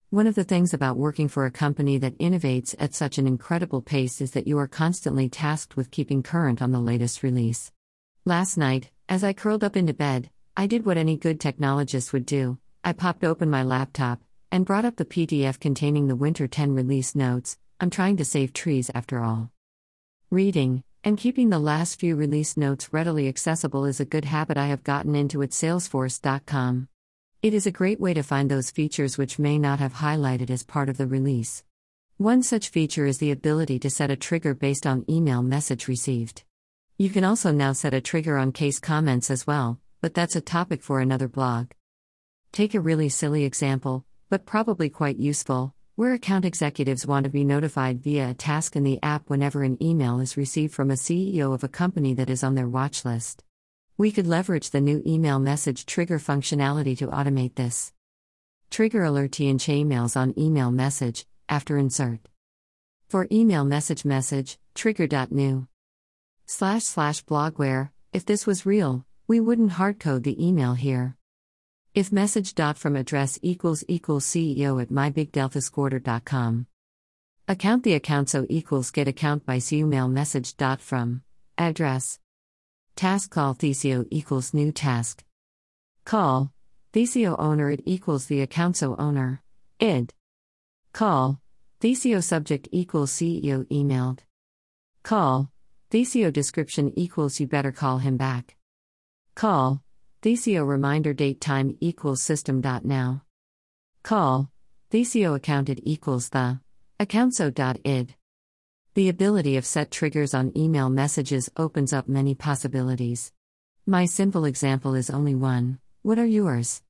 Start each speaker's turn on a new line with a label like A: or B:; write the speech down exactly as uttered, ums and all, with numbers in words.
A: One of the things about working for a company that innovates at such an incredible pace is that you are constantly tasked with keeping current on the latest release. Last night, as I curled up into bed, I did what any good technologist would do. I popped open my laptop and brought up the P D F containing the Winter ten release notes. I'm trying to save trees after all. Reading and keeping the last few release notes readily accessible is a good habit I have gotten into at Salesforce dot com. It is a great way to find those features which may not have highlighted as part of the release. One such feature is the ability to set a trigger based on email message received. You can also now set a trigger on case comments as well, but that's a topic for another blog. Take a really silly example, but probably quite useful, where account executives want to be notified via a task in the app whenever an email is received from a C E O of a company that is on their watch list. We could leverage the new email message trigger functionality to automate this. Trigger alertee and emails on email message, after insert. For email message message, trigger.new. Slash slash blogware, if this was real, we wouldn't hardcode the email here. If message dot from address equals equals C E O at my big delta squatter dot com. Account the account so equals get account by email message dot from address. Task call Thesio equals new task. Call Thesio owner it equals the account so owner. Id. Call Thesio subject equals C E O emailed. Call Thesio description equals you better call him back. Call Thesio reminder date time equals system.now. Call Thesio accounted equals the accountso.id. The ability of set triggers on email messages opens up many possibilities. My simple example is only one. What are yours?